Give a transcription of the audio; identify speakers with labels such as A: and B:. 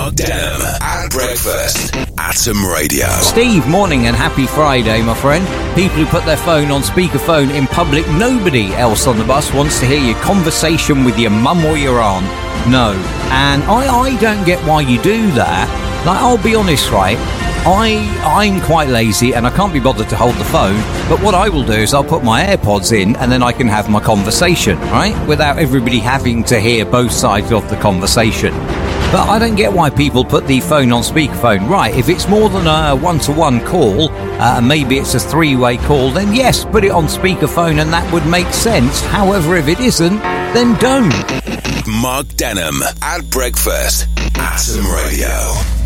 A: Mark Denham at breakfast. Atom Radio.
B: Steve, morning and happy Friday, my friend. People who put their phone on speakerphone in public, nobody else on the bus wants to hear your conversation with your mum or your aunt. No. And I don't get why you do that. Like, I'll be honest, right? I'm quite lazy and I can't be bothered to hold the phone, but what I will do is I'll put my AirPods in and then I can have my conversation, right? Without everybody having to hear both sides of the conversation. But I don't get why people put the phone on speakerphone. Right, if it's more than a one-to-one call, maybe it's a three-way call, then yes, put it on speakerphone and that would make sense. However, if it isn't, then don't.
A: Mark Denham at breakfast. Atom Radio.